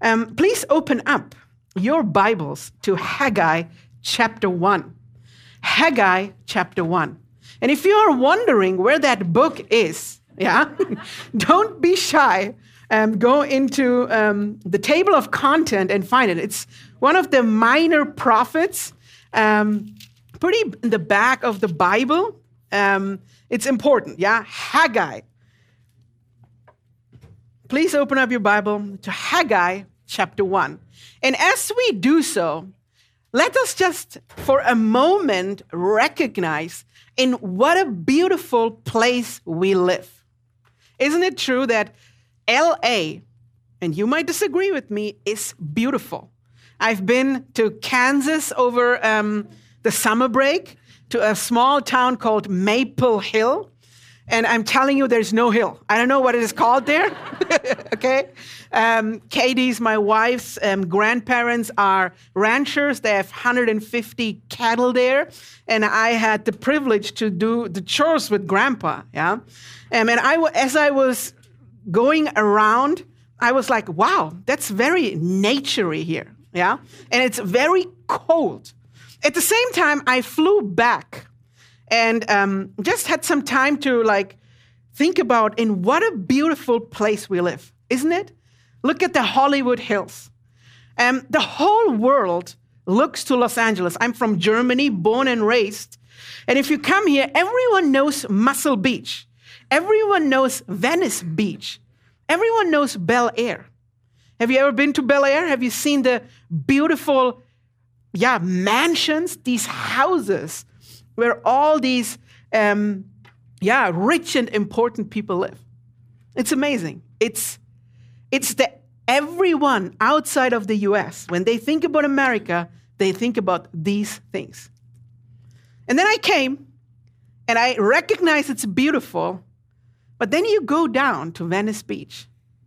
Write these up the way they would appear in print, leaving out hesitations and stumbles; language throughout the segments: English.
Please open up your Bibles to Haggai chapter 1. Haggai chapter 1. And if you are wondering where that book is, don't be shy. Go into the table of content and find it. It's one of the minor prophets, pretty in the back of the Bible. It's important, Haggai. Please open up your Bible to Haggai chapter 1. And as we do so, let us just for a moment recognize in what a beautiful place we live. Isn't it true that LA, and you might disagree with me, is beautiful? I've been to Kansas over the summer break, to a small town called Maple Hill. And I'm telling you, there's no hill. I don't know what it is called there. Okay? Katie's, my wife's grandparents are ranchers. They have 150 cattle there. And I had the privilege to do the chores with Grandpa. And as I was going around, I was like, wow, that's very naturey here. And it's very cold. At the same time, I flew back and just had some time to think about in what a beautiful place we live, isn't it? Look at the Hollywood Hills. The whole world looks to Los Angeles. I'm from Germany, born and raised. And if you come here, everyone knows Muscle Beach. Everyone knows Venice Beach. Everyone knows Bel Air. Have you ever been to Bel Air? Have you seen the beautiful mansions, these houses where all these rich and important people live? It's amazing. It's everyone outside of the U.S., when they think about America, they think about these things. And then I came, and I recognize it's beautiful, but then you go down to Venice Beach,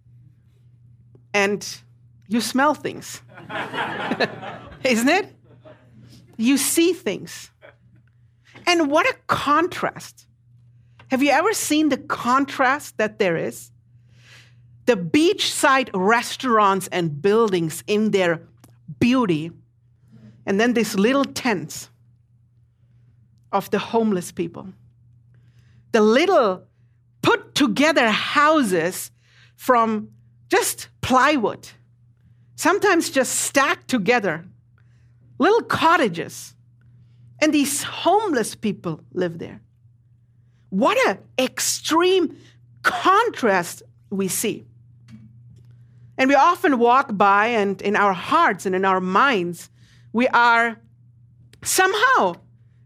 and you smell things. Isn't it? You see things. And what a contrast. Have you ever seen the contrast that there is? The beachside restaurants and buildings in their beauty, and then these little tents of the homeless people. The little put together houses from just plywood, sometimes just stacked together, little cottages. And these homeless people live there. What an extreme contrast we see. And we often walk by, and in our hearts and in our minds, we are somehow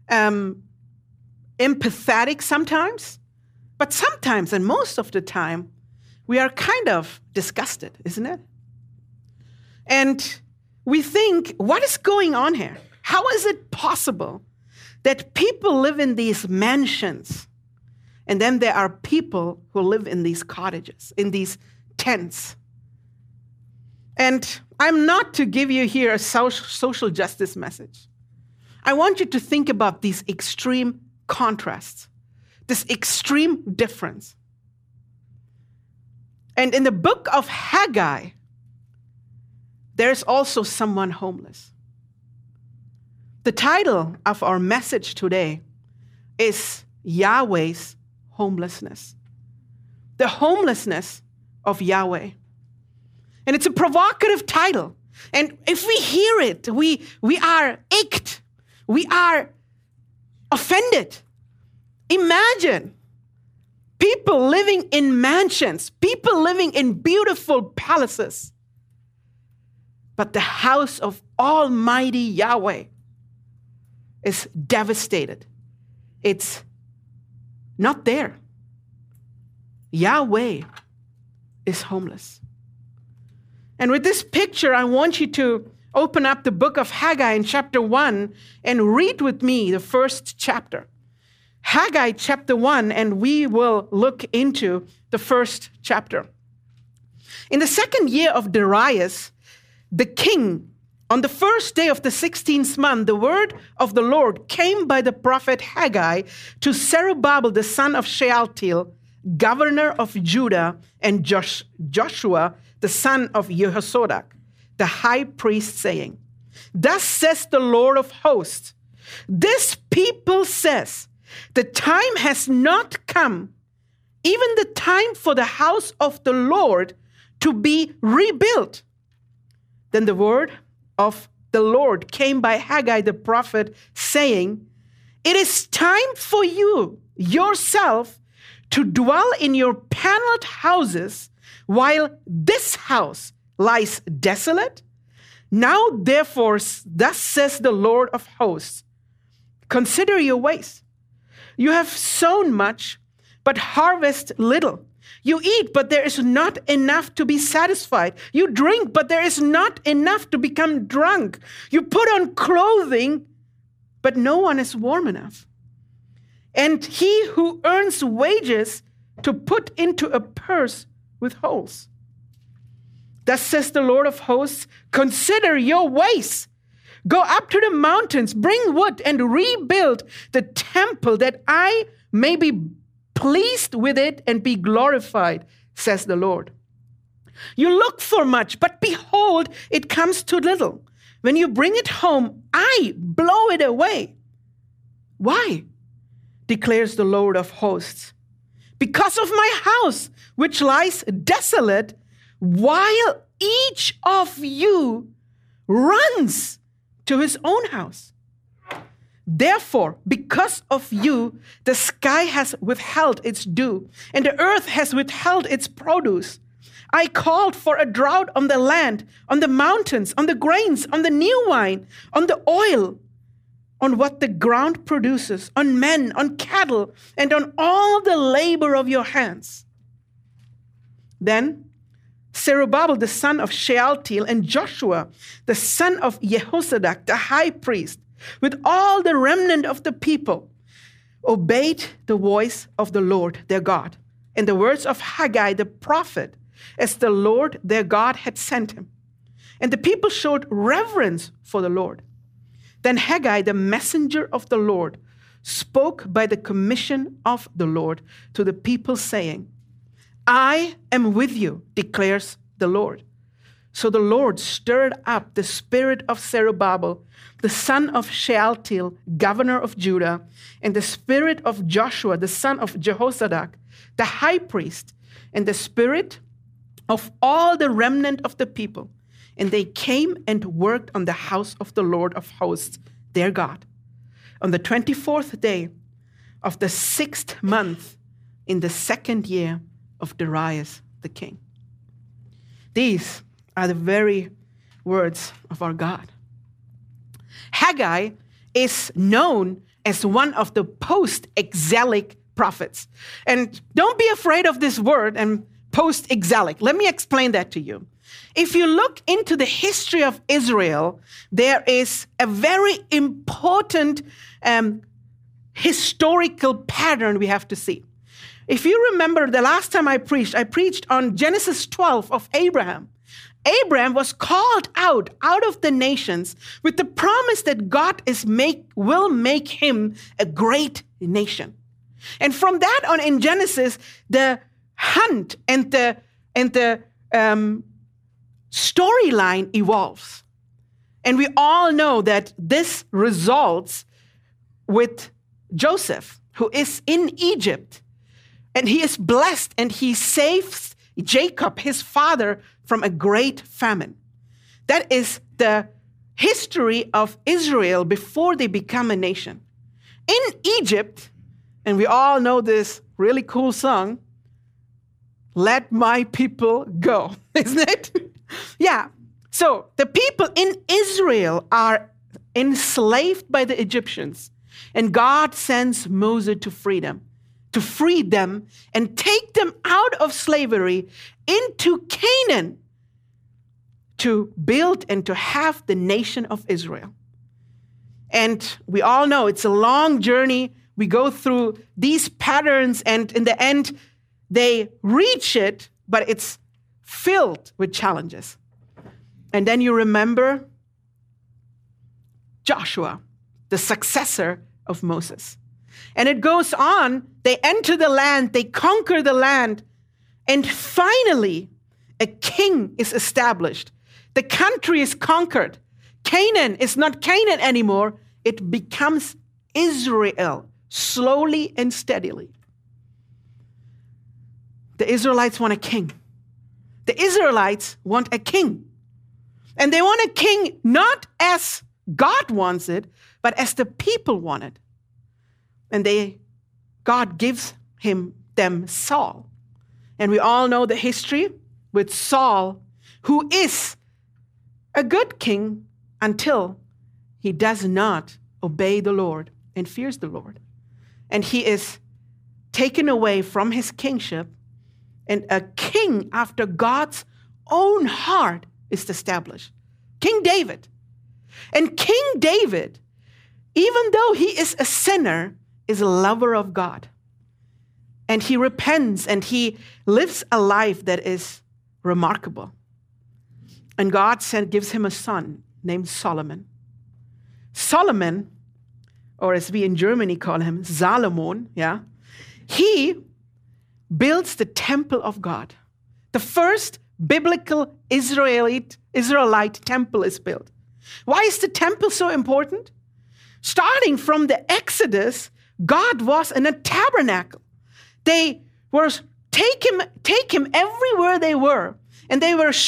empathetic sometimes, but sometimes, and most of the time, we are kind of disgusted, isn't it? And we think, what is going on here? How is it possible that people live in these mansions, and then there are people who live in these cottages, in these tents? And I'm not to give you here a social justice message. I want you to think about these extreme contrasts, this extreme difference. And in the book of Haggai, there's also someone homeless. The title of our message today is Yahweh's homelessness. The homelessness of Yahweh. And it's a provocative title. And if we hear it, we are ached. We are offended. Imagine people living in mansions, people living in beautiful palaces. But the house of Almighty Yahweh is devastated. It's not there. Yahweh is homeless. And with this picture, I want you to open up the book of Haggai in chapter 1 and read with me the first chapter. Haggai chapter 1, and we will look into the first chapter. In the second year of Darius, the king, on the first day of the 16th month, the word of the Lord came by the prophet Haggai to Zerubbabel, the son of Shealtiel, governor of Judah, and Joshua, the son of Jehozadak, the high priest, saying, "Thus says the Lord of hosts, this people says, the time has not come, even the time for the house of the Lord to be rebuilt." Then the word of the Lord came by Haggai the prophet, saying, "It is time for you yourself to dwell in your paneled houses while this house lies desolate. Now, therefore, thus says the Lord of hosts, consider your ways. You have sown much, but harvest little. You eat, but there is not enough to be satisfied. You drink, but there is not enough to become drunk. You put on clothing, but no one is warm enough. And he who earns wages to put into a purse with holes. Thus says the Lord of hosts, consider your ways. Go up to the mountains, bring wood, and rebuild the temple, that I may be pleased with it and be glorified, says the Lord. You look for much, but behold, it comes to little. When you bring it home, I blow it away. Why? Declares the Lord of hosts. Because of my house, which lies desolate, while each of you runs to his own house. Therefore, because of you, the sky has withheld its dew, and the earth has withheld its produce. I called for a drought on the land, on the mountains, on the grains, on the new wine, on the oil, on what the ground produces, on men, on cattle, and on all the labor of your hands. Then Zerubbabel, the son of Shealtiel, and Joshua, the son of Jehozadak, the high priest, with all the remnant of the people, obeyed the voice of the Lord their God and the words of Haggai the prophet, as the Lord their God had sent him. And the people showed reverence for the Lord. Then Haggai, the messenger of the Lord, spoke by the commission of the Lord to the people, saying, I am with you, declares the Lord. So the Lord stirred up the spirit of Zerubbabel, the son of Shealtiel, governor of Judah, and the spirit of Joshua, the son of Jehozadak, the high priest, and the spirit of all the remnant of the people. And they came and worked on the house of the Lord of hosts, their God, on the 24th day of the 6th month in the 2nd year of Darius the king. These are the very words of our God. Haggai is known as one of the post-exilic prophets. And don't be afraid of this word and post-exilic. Let me explain that to you. If you look into the history of Israel, there is a very important historical pattern we have to see. If you remember the last time I preached on Genesis 12 of Abraham. Abraham was called out of the nations with the promise that God will make him a great nation. And from that on in Genesis, the hunt and the storyline evolves. And we all know that this results with Joseph, who is in Egypt. And he is blessed and he saves Jacob, his father, from a great famine. That is the history of Israel before they become a nation. In Egypt, and we all know this really cool song, Let My People Go, isn't it? Yeah. So the people in Israel are enslaved by the Egyptians, and God sends Moses to free them and take them out of slavery into Canaan to build and to have the nation of Israel. And we all know it's a long journey. We go through these patterns, and in the end, they reach it, but it's filled with challenges. And then you remember Joshua, the successor of Moses. And it goes on, they enter the land, they conquer the land, and finally a king is established The country is conquered. Canaan is not Canaan anymore. It becomes Israel, slowly and steadily. The Israelites want a king. The Israelites want a king. And they want a king not as God wants it, but as the people want it. And God gives them Saul. And we all know the history with Saul, who is a good king until he does not obey the Lord and fears the Lord. And he is taken away from his kingship, and a king after God's own heart is established. King David. And King David, even though he is a sinner, is a lover of God. And he repents and he lives a life that is remarkable. And God gives him a son named Solomon. Solomon, or as we in Germany call him, Salomon, he builds the temple of God. The first biblical Israelite temple is built. Why is the temple so important? Starting from the Exodus, God was in a tabernacle. They were take him everywhere they were. And they were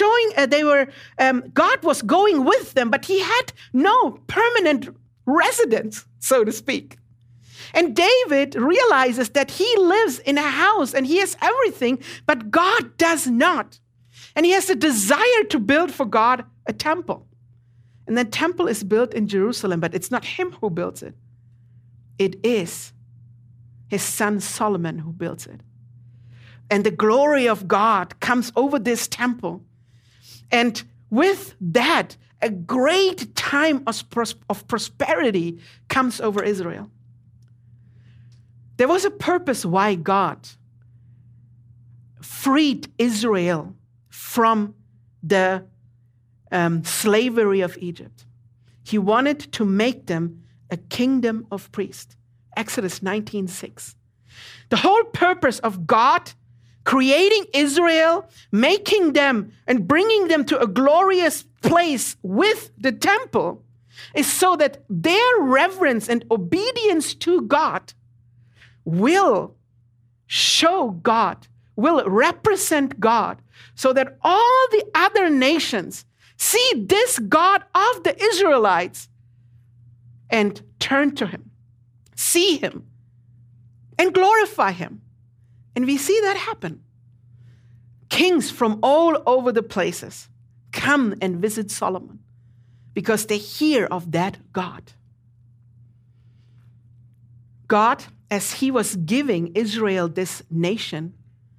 God was going with them, but he had no permanent residence, so to speak. And David realizes that he lives in a house and he has everything, but God does not. And he has a desire to build for God a temple. And that temple is built in Jerusalem, but it's not him who builds it. It is his son Solomon who builds it. And the glory of God comes over this temple. And with that, a great time of prosperity comes over Israel. There was a purpose why God freed Israel from the slavery of Egypt. He wanted to make them a kingdom of priests. Exodus 19:6. The whole purpose of God creating Israel, making them and bringing them to a glorious place with the temple is so that their reverence and obedience to God will show God, will represent God, so that all the other nations see this God of the Israelites and turn to him, see him, and glorify him. And we see that happen. Kings from all over the places come and visit Solomon because they hear of that God. God, as he was giving Israel this nation,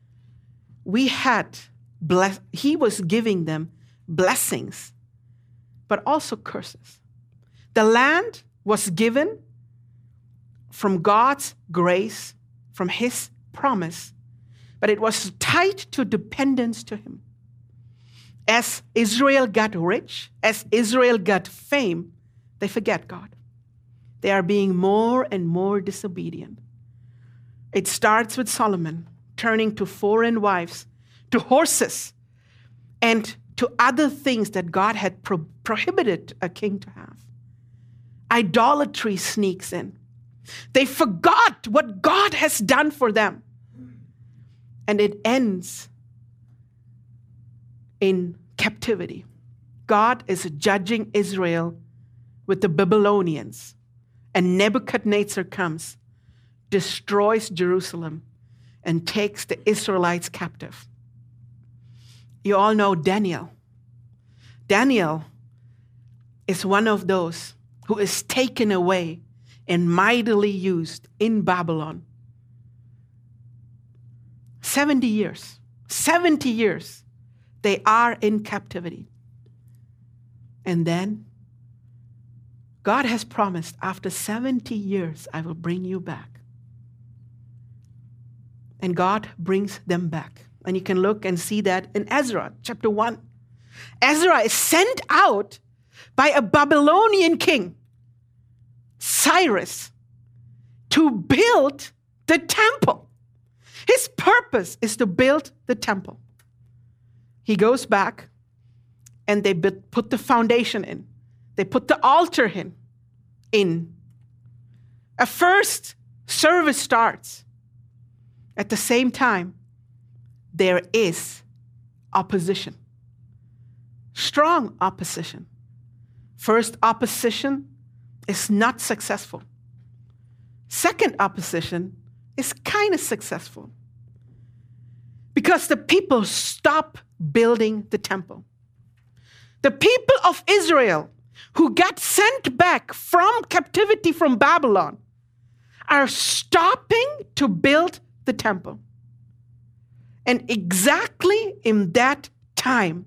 he was giving them blessings, but also curses. The land was given from God's grace, from his promise, but it was tied to dependence to him. As Israel got rich, as Israel got fame, they forget God. They are being more and more disobedient. It starts with Solomon turning to foreign wives, to horses, and to other things that God had prohibited a king to have. Idolatry sneaks in. They forgot what God has done for them. And it ends in captivity. God is judging Israel with the Babylonians. And Nebuchadnezzar comes, destroys Jerusalem, and takes the Israelites captive. You all know Daniel. Daniel is one of those who is taken away and mightily used in Babylon. 70 years. 70 years. They are in captivity. And then God has promised, after 70 years, I will bring you back. And God brings them back. And you can look and see that in Ezra, chapter 1. Ezra is sent out by a Babylonian king, Cyrus, to build the temple. His purpose is to build the temple. He goes back and they put the foundation in. They put the altar in. A first service starts. At the same time, there is opposition. Strong opposition. First opposition is not successful. Second opposition is kind of successful. Because the people stop building the temple. The people of Israel who got sent back from captivity from Babylon are stopping to build the temple. And exactly in that time,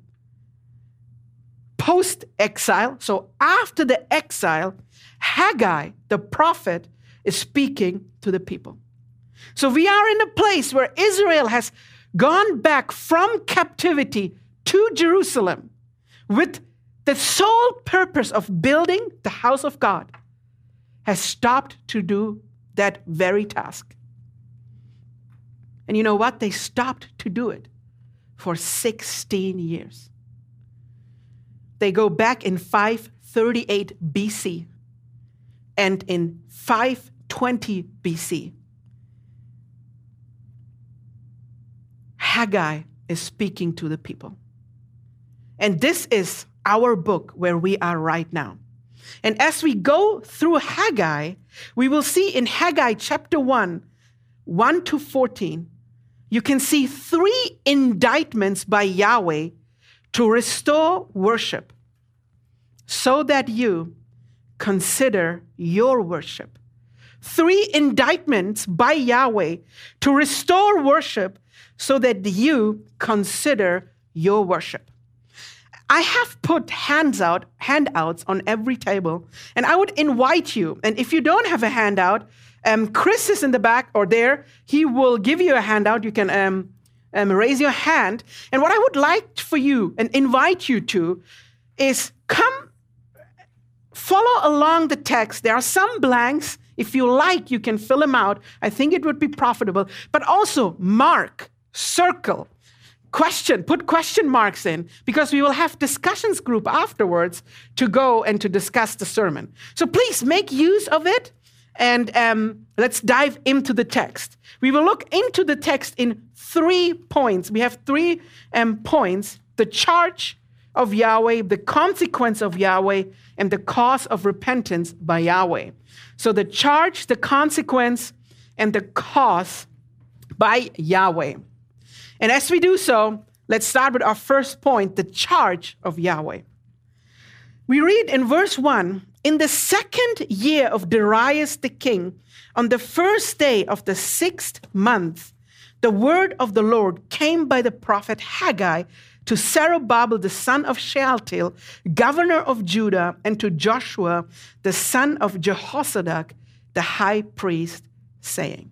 post-exile, so after the exile, Haggai, the prophet, is speaking to the people. So we are in a place where Israel has gone back from captivity to Jerusalem with the sole purpose of building the house of God, has stopped to do that very task. And you know what? They stopped to do it for 16 years. They go back in 538 BC and in 520 BC. Haggai is speaking to the people. And this is our book where we are right now. And as we go through Haggai, we will see in Haggai chapter 1, 1 to 14, you can see 3 indictments by Yahweh to restore worship so that you consider your worship. 3 indictments by Yahweh to restore worship so that you consider your worship. I have put handouts on every table, and I would invite you, and if you don't have a handout, Chris is in the back or there. He will give you a handout. You can raise your hand. And what I would like for you and invite you to is come follow along the text. There are some blanks. If you like, you can fill them out. I think it would be profitable. But also mark, circle, question, put question marks in, because we will have discussions group afterwards to go and to discuss the sermon. So please make use of it. And let's dive into the text. We will look into the text in 3 points. We have 3 points: the charge of Yahweh, the consequence of Yahweh, and the cause of repentance by Yahweh. So the charge, the consequence, and the cause by Yahweh. And as we do so, let's start with our first point, the charge of Yahweh. We read in verse 1, in the 2nd year of Darius the king, on the 1st day of the 6th month, the word of the Lord came by the prophet Haggai to Zerubbabel the son of Shealtiel, governor of Judah, and to Joshua the son of Jehozadak, the high priest, saying.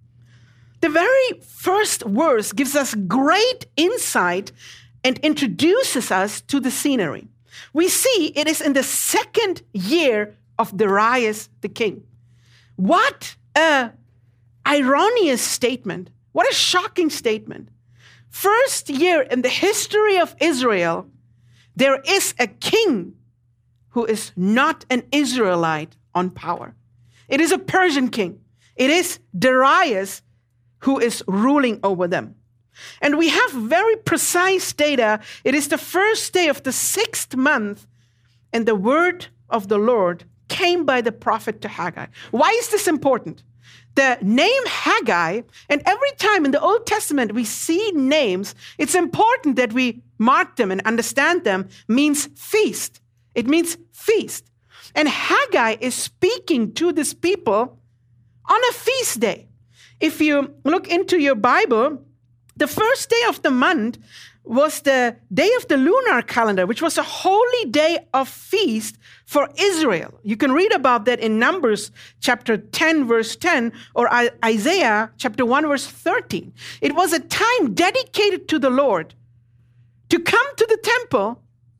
The very first verse gives us great insight and introduces us to the scenery. We see it is in the 2nd year of Darius the king. What a ironious statement. What a shocking statement. First year in the history of Israel, there is a king who is not an Israelite on power. It is a Persian king. It is Darius who is ruling over them. And we have very precise data. It is the 1st day of the 6th month, and the word of the Lord came by the prophet to Haggai. Why is this important? The name Haggai, and every time in the Old Testament we see names, it's important that we mark them and understand them, means feast. It means feast. And Haggai is speaking to this people on a feast day. If you look into your Bible, the 1st day of the month was the day of the lunar calendar, which was a holy day of feast for Israel. You can read about that in Numbers chapter 10, verse 10, or Isaiah chapter 1, verse 13. It was a time dedicated to the Lord to come to the temple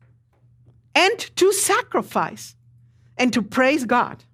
and to sacrifice and to praise God.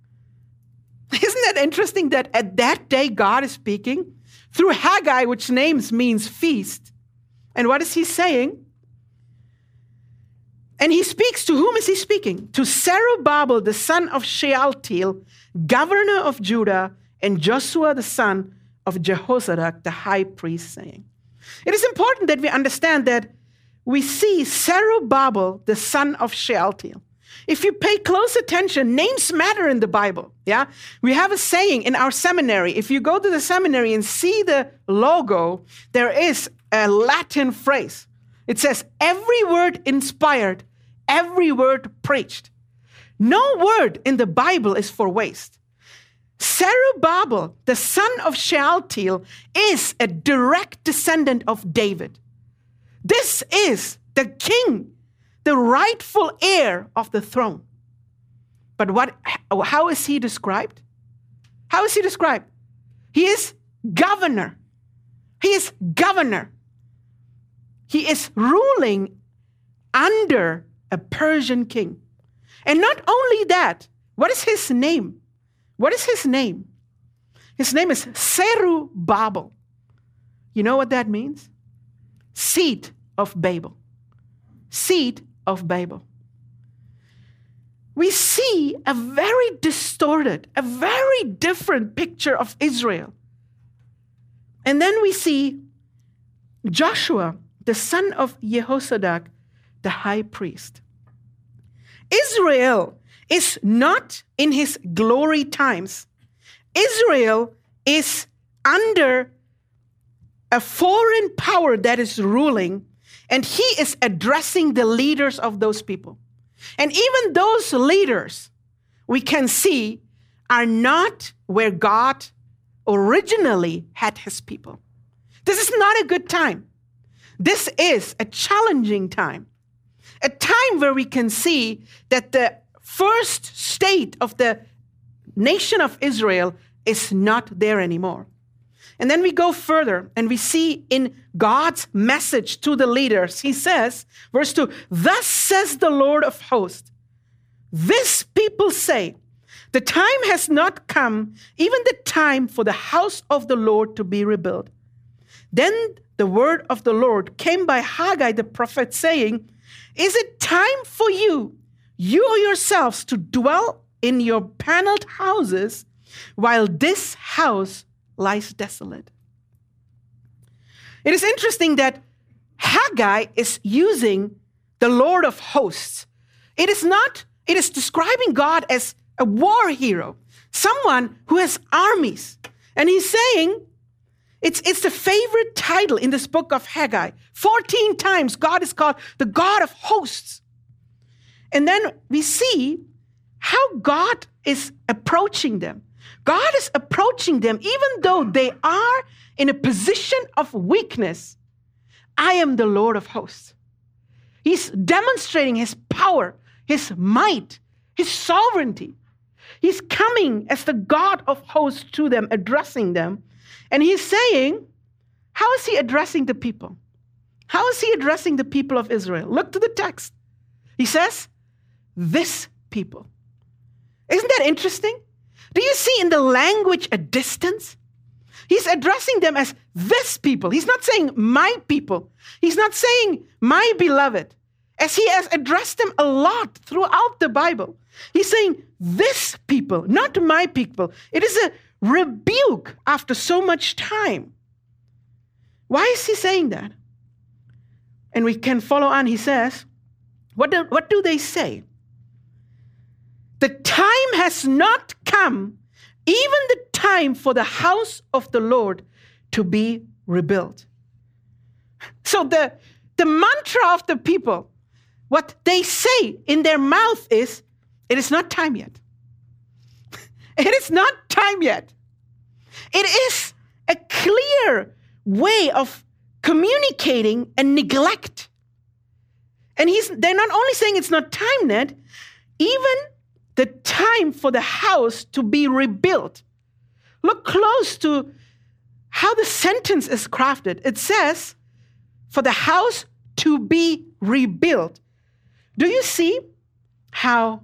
Isn't that interesting that at that day God is speaking through Haggai, which names means feast? And what is he saying? And he speaks, to whom is he speaking? To Zerubbabel, the son of Shealtiel, governor of Judah, and Joshua, the son of Jehozadak, the high priest, saying. It is important that we understand that we see Zerubbabel, the son of Shealtiel. If you pay close attention, names matter in the Bible. Yeah, we have a saying in our seminary. If you go to the seminary and see the logo, there is a Latin phrase. It says, every word inspired, every word preached. No word in the Bible is for waste. Zerubbabel, the son of Shealtiel, is a direct descendant of David. This is the king, the rightful heir of the throne. But how is he described? How is he described? He is governor. He is governor. He is ruling under a Persian king. And not only that, what is his name? What is his name? His name is Zerubbabel. You know what that means? Seed of Babel. Seed of Babel. We see a very distorted, a very different picture of Israel. And then we see Joshua, the son of Jehozadak, the high priest. Israel is not in his glory times. Israel is under a foreign power that is ruling, and he is addressing the leaders of those people. And even those leaders, we can see, are not where God originally had his people. This is not a good time. This is a challenging time. A time where we can see that the first state of the nation of Israel is not there anymore. And then we go further and we see in God's message to the leaders, he says, verse 2, thus says the Lord of hosts, this people say, the time has not come, even the time for the house of the Lord to be rebuilt. Then the word of the Lord came by Haggai the prophet, saying, is it time for you yourselves to dwell in your paneled houses while this house lies desolate? It is interesting that Haggai is using the Lord of hosts. It is describing God as a war hero, someone who has armies. And he's saying, it's the favorite title in this book of Haggai. 14 times God is called the God of hosts. And then we see how God is approaching them. God is approaching them even though they are in a position of weakness. I am the Lord of hosts. He's demonstrating his power, his might, his sovereignty. He's coming as the God of hosts to them, addressing them. And he's saying, how is he addressing the people? How is he addressing the people of Israel? Look to the text. He says, this people. Isn't that interesting? Do you see in the language a distance? He's addressing them as this people. He's not saying my people. He's not saying my beloved, as he has addressed them a lot throughout the Bible. He's saying this people, not my people. It is a rebuke after so much time. Why is he saying that? And we can follow on. He says, what do they say? The time has not come, even the time for the house of the Lord to be rebuilt. So the mantra of the people, what they say in their mouth is, it is not time yet. It is not time yet. It is a clear way of communicating a neglect. And they're not only saying it's not time yet, even the time for the house to be rebuilt. Look close to how the sentence is crafted. It says, for the house to be rebuilt. Do you see how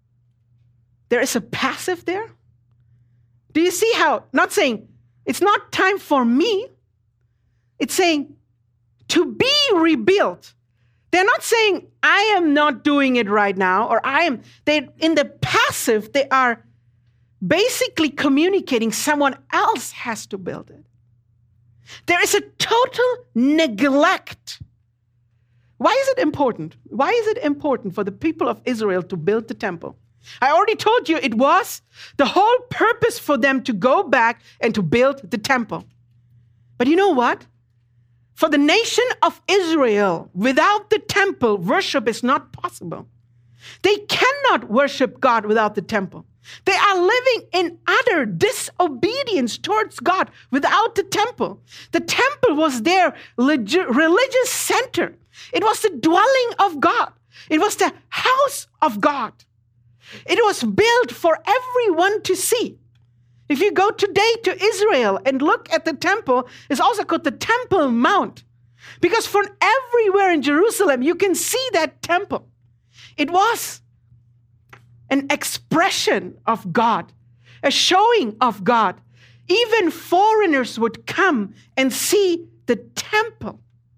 there is a passive there? Do you see how, not saying, it's not time for me. It's saying, to be rebuilt. They're not saying, I am not doing it right now, or in the passive, they are basically communicating someone else has to build it. There is a total neglect. Why is it important? Why is it important for the people of Israel to build the temple? I already told you it was the whole purpose for them to go back and to build the temple. But you know what? For the nation of Israel, without the temple, worship is not possible. They cannot worship God without the temple. They are living in utter disobedience towards God without the temple. The temple was their religious center. It was the dwelling of God. It was the house of God. It was built for everyone to see. If you go today to Israel and look at the temple, it's also called the Temple Mount. Because from everywhere in Jerusalem, you can see that temple. It was an expression of God, a showing of God. Even foreigners would come and see the temple.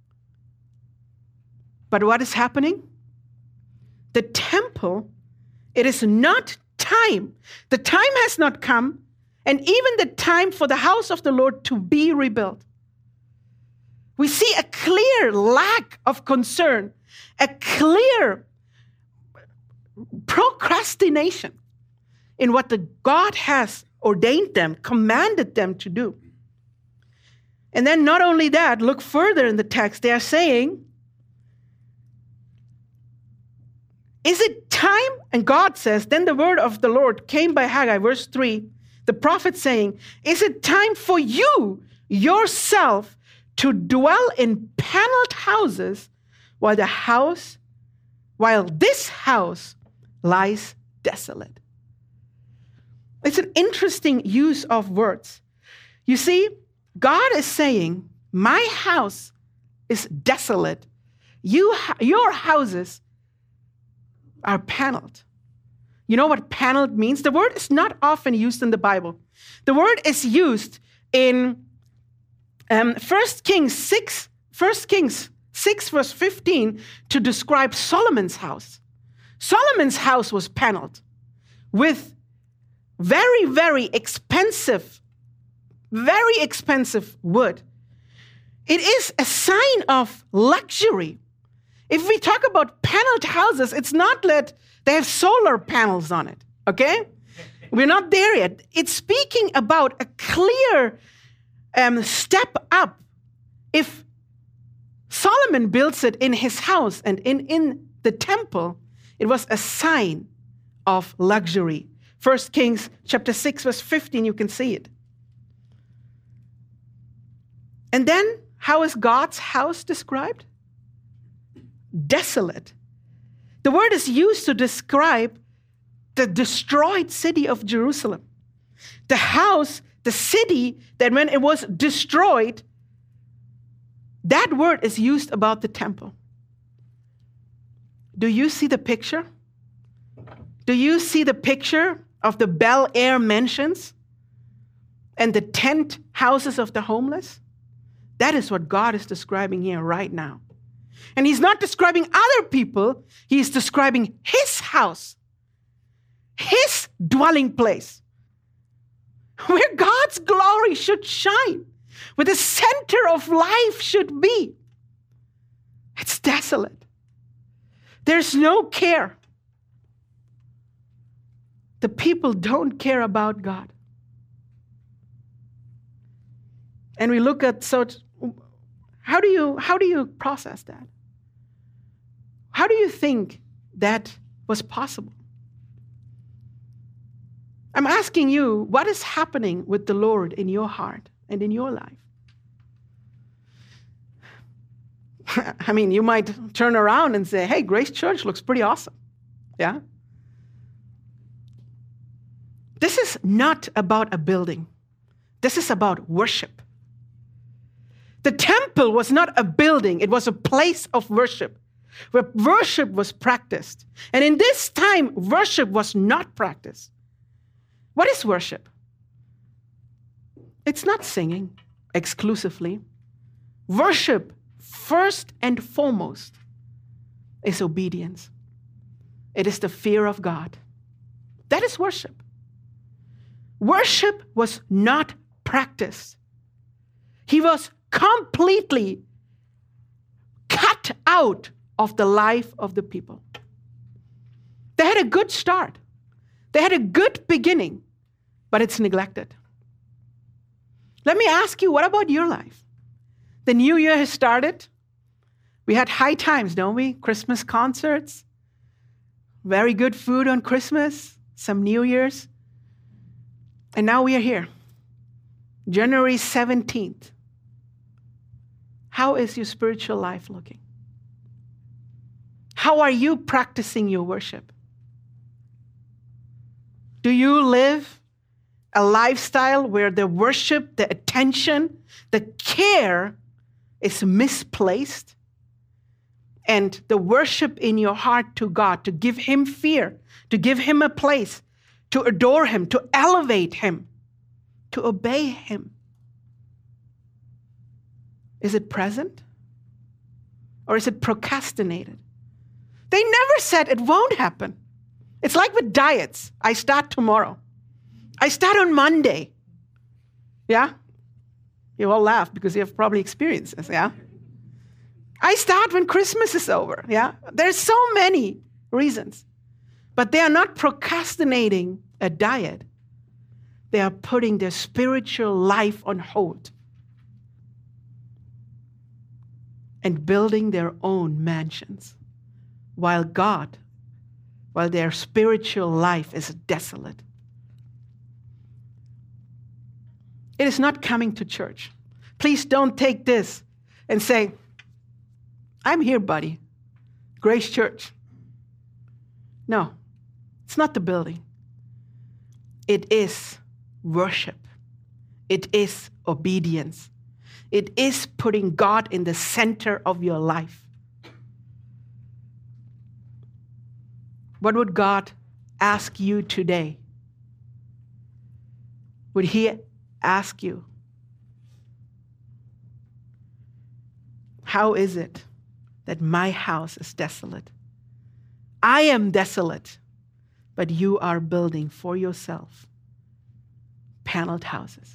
But what is happening? The temple, it is not time. The time has not come, and even the time for the house of the Lord to be rebuilt. We see a clear lack of concern, a clear procrastination in what the God has ordained them, commanded them to do. And then not only that, look further in the text. They are saying, is it time? And God says, then the word of the Lord came by Haggai, verse 3, the prophet saying, is it time for you yourself to dwell in paneled houses while this house lies desolate? It's an interesting use of words. You see, God is saying, my house is desolate. Your houses are paneled. You know what paneled means? The word is not often used in the Bible. The word is used in 1 Kings 6, verse 15, to describe Solomon's house. Solomon's house was paneled with very, very expensive wood. It is a sign of luxury. If we talk about paneled houses, it's not that they have solar panels on it, okay? We're not there yet. It's speaking about a clear step up. If Solomon builds it in his house and in the temple, it was a sign of luxury. 1 Kings chapter 6, verse 15, you can see it. And then, how is God's house described? Desolate. The word is used to describe the destroyed city of Jerusalem. The house, the city that when it was destroyed, that word is used about the temple. Do you see the picture? Do you see the picture of the Bel Air mansions and the tent houses of the homeless? That is what God is describing here right now. And he's not describing other people. He's describing his house, his dwelling place, where God's glory should shine, where the center of life should be. It's desolate. There's no care. The people don't care about God. And we look at, how do you process that? How do you think that was possible? I'm asking you, what is happening with the Lord in your heart and in your life? I mean, you might turn around and say, hey, Grace Church looks pretty awesome. Yeah? This is not about a building. This is about worship. The temple was not a building. It was a place of worship where worship was practiced. And in this time, worship was not practiced. What is worship? It's not singing exclusively. Worship, first and foremost, is obedience. It is the fear of God. That is worship. Worship was not practiced. He was completely cut out of the life of the people. They had a good start. They had a good beginning, but it's neglected. Let me ask you, what about your life? The new year has started. We had high times, don't we? Christmas concerts, very good food on Christmas, some New Year's. And now we are here, January 17th. How is your spiritual life looking? How are you practicing your worship? Do you live a lifestyle where the worship, the attention, the care is misplaced? And the worship in your heart to God, to give Him fear, to give Him a place, to adore Him, to elevate Him, to obey Him. Is it present? Or is it procrastinated? They never said it won't happen. It's like with diets. I start tomorrow. I start on Monday. Yeah? You all laugh because you have probably experienced this, yeah? I start when Christmas is over, yeah? There's so many reasons. But they are not procrastinating a diet. They are putting their spiritual life on hold and building their own mansions while their spiritual life is desolate. It is not coming to church. Please don't take this and say, I'm here, buddy. Grace Church. No, it's not the building. It is worship. It is obedience. It is putting God in the center of your life. What would God ask you today? Would He ask you, how is it that my house is desolate? I am desolate, but you are building for yourself paneled houses.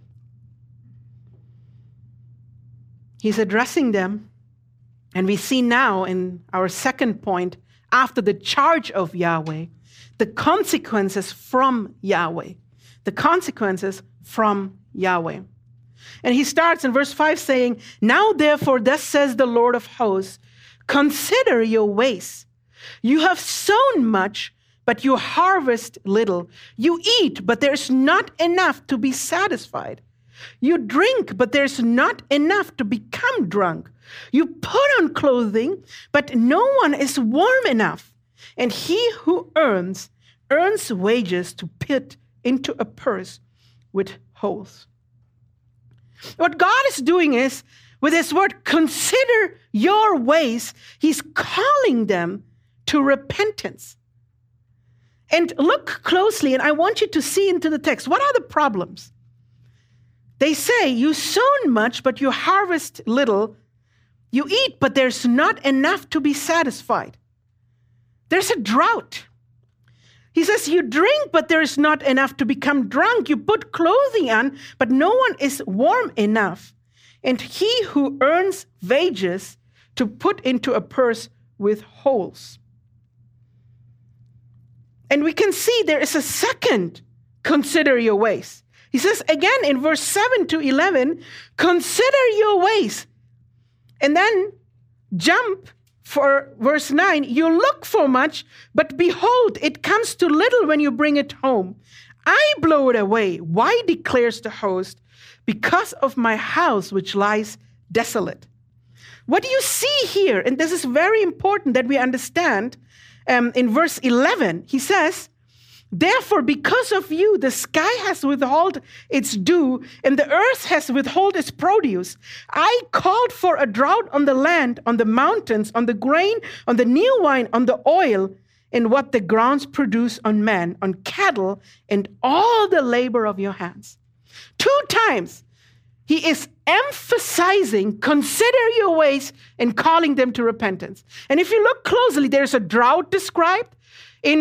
He's addressing them, and we see now in our second point, after the charge of Yahweh, the consequences from Yahweh. The consequences from Yahweh. And he starts in verse 5 saying, now therefore, thus says the Lord of hosts, consider your ways. You have sown much, but you harvest little. You eat, but there's not enough to be satisfied. You drink, but there's not enough to become drunk. You put on clothing, but no one is warm enough. And he who earns wages to put into a purse with holes. What God is doing is, with his word, consider your ways, he's calling them to repentance. And look closely, and I want you to see into the text. What are the problems? They say, you sown much, but you harvest little. You eat, but there's not enough to be satisfied. There's a drought. He says, you drink, but there's not enough to become drunk. You put clothing on, but no one is warm enough. And he who earns wages to put into a purse with holes. And we can see there is a second, consider your ways. He says again in verse 7 to 11, consider your ways. And then jump for verse 9, you look for much, but behold, it comes to little when you bring it home. I blow it away. Why, declares the host? Because of my house which lies desolate. What do you see here? And this is very important that we understand. In verse 11, he says, therefore, because of you, the sky has withheld its dew, and the earth has withheld its produce. I called for a drought on the land, on the mountains, on the grain, on the new wine, on the oil, and what the grounds produce on man, on cattle, and all the labor of your hands. 2 times he is emphasizing, consider your ways and calling them to repentance. And if you look closely, there's a drought described in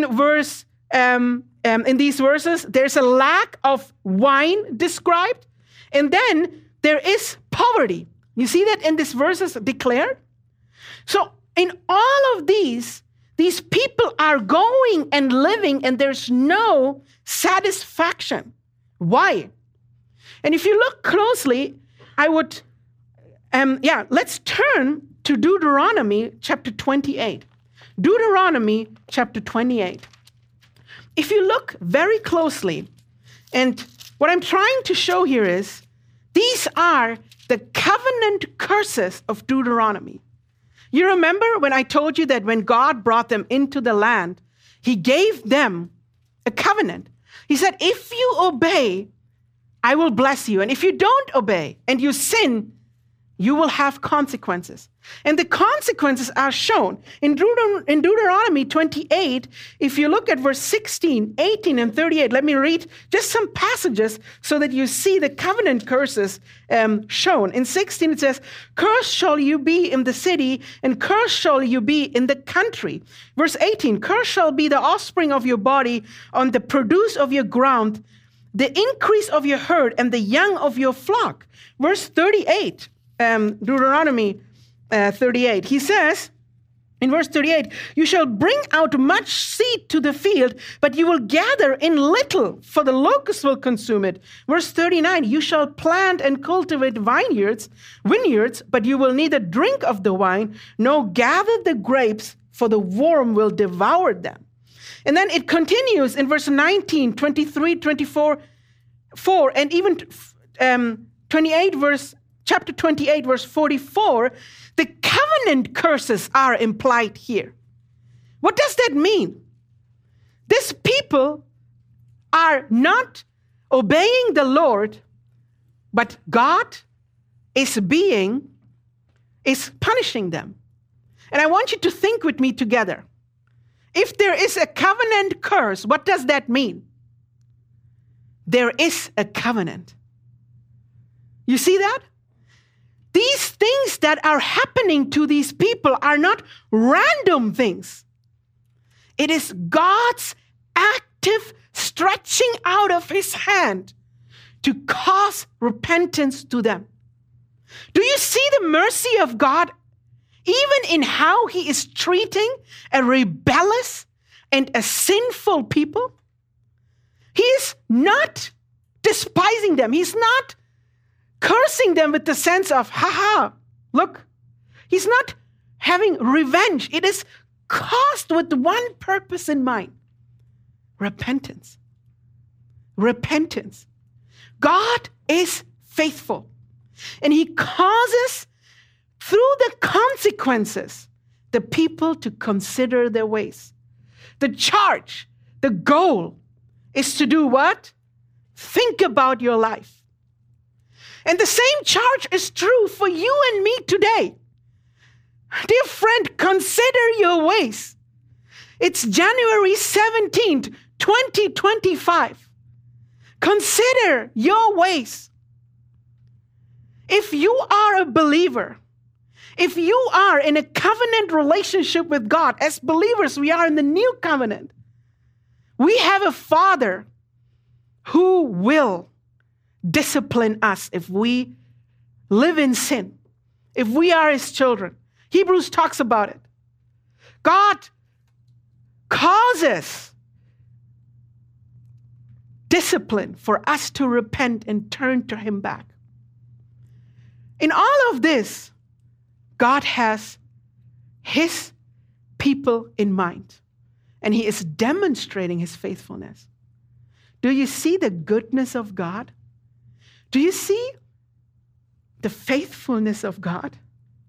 these verses. There's a lack of wine described. And then there is poverty. You see that in these verses declared? So in all of these people are going and living and there's no satisfaction. Why? And if you look closely, I would, let's turn to Deuteronomy chapter 28. Deuteronomy chapter 28. If you look very closely, and what I'm trying to show here is, these are the covenant curses of Deuteronomy. You remember when I told you that when God brought them into the land, he gave them a covenant. He said, if you obey, I will bless you. And if you don't obey and you sin, you will have consequences. And the consequences are shown in Deuteronomy 28. If you look at verse 16, 18, and 38, let me read just some passages so that you see the covenant curses shown. In 16, it says, cursed shall you be in the city, and cursed shall you be in the country. Verse 18, cursed shall be the offspring of your body on the produce of your ground, the increase of your herd, and the young of your flock. Verse 38, Deuteronomy 38. He says, in verse 38, you shall bring out much seed to the field, but you will gather in little, for the locusts will consume it. Verse 39, you shall plant and cultivate vineyards, but you will neither drink of the wine, nor gather the grapes, for the worm will devour them. And then it continues in verse 19, 23, 24, 4, and even chapter 28, verse 44, the covenant curses are implied here. What does that mean? These people are not obeying the Lord, but God is punishing them. And I want you to think with me together. If there is a covenant curse, what does that mean? There is a covenant. You see that? These things that are happening to these people are not random things. It is God's active stretching out of his hand to cause repentance to them. Do you see the mercy of God even in how he is treating a rebellious and a sinful people? He is not despising them. He's not cursing them with the sense of, look. He's not having revenge. It is caused with one purpose in mind: repentance. Repentance. God is faithful, and he causes, through the consequences, the people to consider their ways. The charge, the goal is to do what? Think about your life. And the same charge is true for you and me today. Dear friend, consider your ways. It's January 17th, 2025. Consider your ways. If you are a believer, if you are in a covenant relationship with God, as believers, we are in the new covenant. We have a Father who will discipline us if we live in sin, if we are his children. Hebrews talks about it. God causes discipline for us to repent and turn to him back. In all of this, God has his people in mind, and he is demonstrating his faithfulness. Do you see the goodness of God? Do you see the faithfulness of God?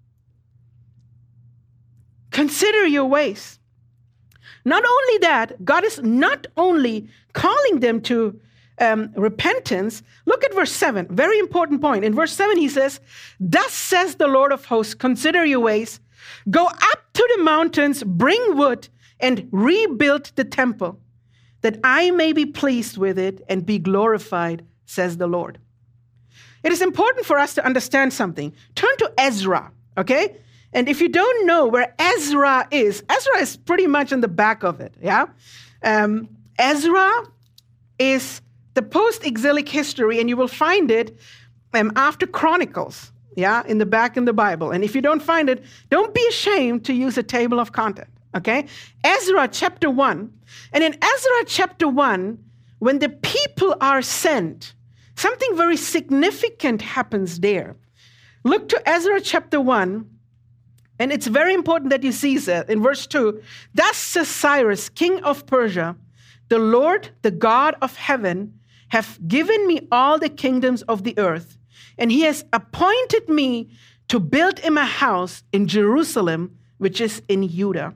Consider your ways. Not only that, God is not only calling them to repentance. Look at verse 7, very important point. In verse 7, he says, thus says the Lord of hosts, consider your ways, go up to the mountains, bring wood, and rebuild the temple, that I may be pleased with it and be glorified, says the Lord. it is important for us to understand something. Turn to Ezra, okay? And if you don't know where Ezra is pretty much in the back of it, yeah? Ezra is the post-exilic history, and you will find it after Chronicles, yeah, in the back in the Bible. And if you don't find it, don't be ashamed to use a table of content, okay? Ezra chapter 1. And in Ezra chapter 1, when the people are sent, something very significant happens there. Look to Ezra chapter 1, and it's very important that you see that. In verse 2, thus says Cyrus, king of Persia, the Lord, the God of heaven, have given me all the kingdoms of the earth, and he has appointed me to build him a house in Jerusalem, which is in Judah.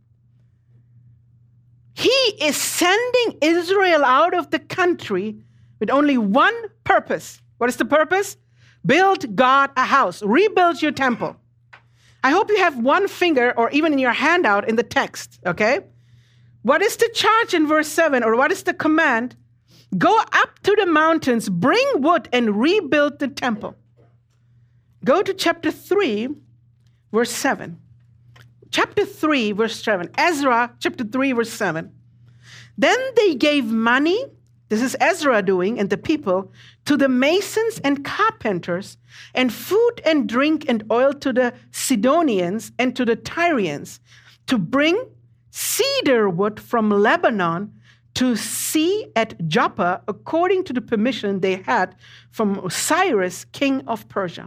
He is sending Israel out of the country with only one purpose. What is the purpose? Build God a house. Rebuild your temple. I hope you have one finger or even in your handout in the text, okay? What is the charge in verse 7, or what is the command? Go up to the mountains, bring wood, and rebuild the temple. Go to chapter 3, verse 7. Chapter 3, verse 7. Ezra, chapter 3, verse 7. Then they gave money, this is Ezra doing, and the people, to the masons and carpenters, and food and drink and oil to the Sidonians and to the Tyrians, to bring cedar wood from Lebanon to see at Joppa, according to the permission they had from Cyrus, king of Persia.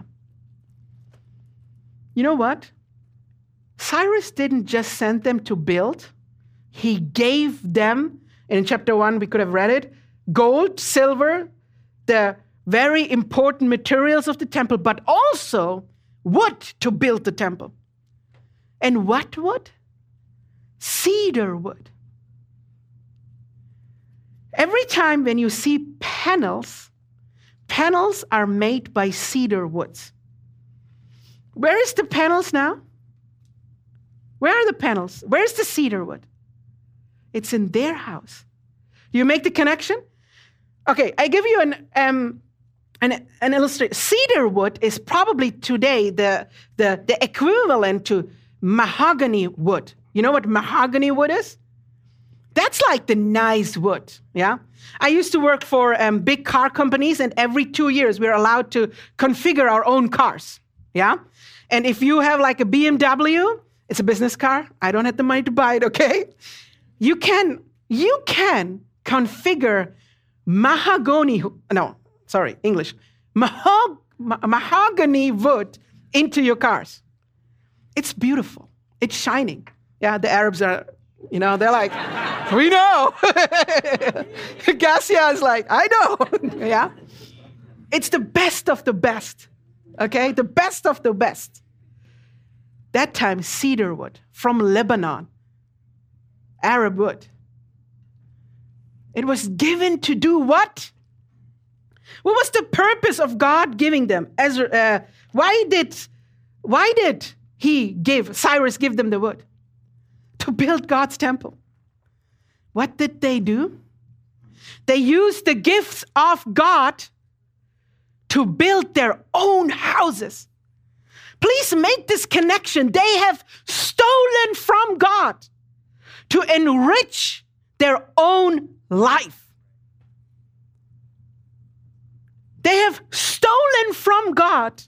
You know what? Cyrus didn't just send them to build. He gave them, and in chapter 1 we could have read it, gold, silver, the very important materials of the temple, but also wood to build the temple. And what wood? Cedar wood. Every time when you see panels, panels are made by cedar woods. Where is the panels now? Where are the panels? Where's the cedar wood? It's in their house. Do you make the connection? Okay, I give you an illustration. Cedar wood is probably today the equivalent to mahogany wood. You know what mahogany wood is? That's like the nice wood, yeah? I used to work for big car companies, and every 2 years we're allowed to configure our own cars, yeah? And if you have like a BMW, it's a business car. I don't have the money to buy it, okay? You can configure mahogany wood into your cars. It's beautiful. It's shining. Yeah, the Arabs are, they're like, we know. Gassia is like, I know. Yeah. It's the best of the best. Okay? The best of the best. That time, cedar wood from Lebanon. Arab wood. It was given to do what? What was the purpose of God giving them? Why did Cyrus give them the wood? To build God's temple. What did they do? They used the gifts of God to build their own houses. Please make this connection. They have stolen from God to enrich their own life. They have stolen from God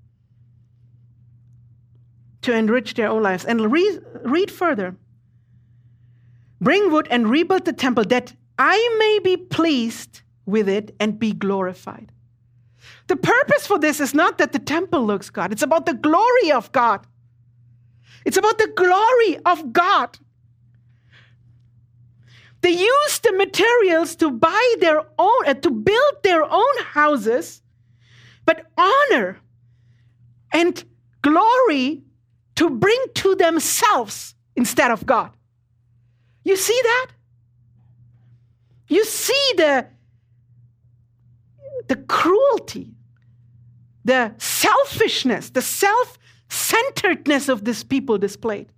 to enrich their own lives. And read further. Bring wood and rebuild the temple, that I may be pleased with it and be glorified. The purpose for this is not that the temple looks good. It's about the glory of God. It's about the glory of God. They use the materials to buy their own, to build their own houses, but honor and glory to bring to themselves instead of God. You see that? You see the cruelty, the selfishness, the self-centeredness of this people displayed.